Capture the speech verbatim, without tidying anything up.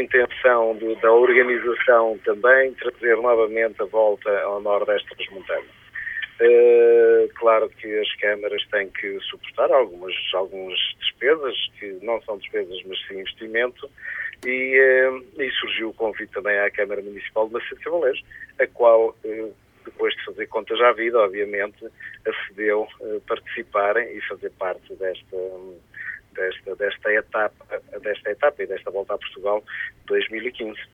intenção do, da organização também trazer novamente a volta ao Nordeste transmontano. Uh, claro que as câmaras têm que suportar algumas, algumas despesas, que não são despesas, mas sim investimento, e, uh, e surgiu o convite também à Câmara Municipal de Macedo Cavaleiros, a qual, uh, depois de fazer contas à vida, obviamente, acedeu a participar e fazer parte desta, desta, desta, etapa, desta etapa e desta volta a Portugal de dois mil e quinze.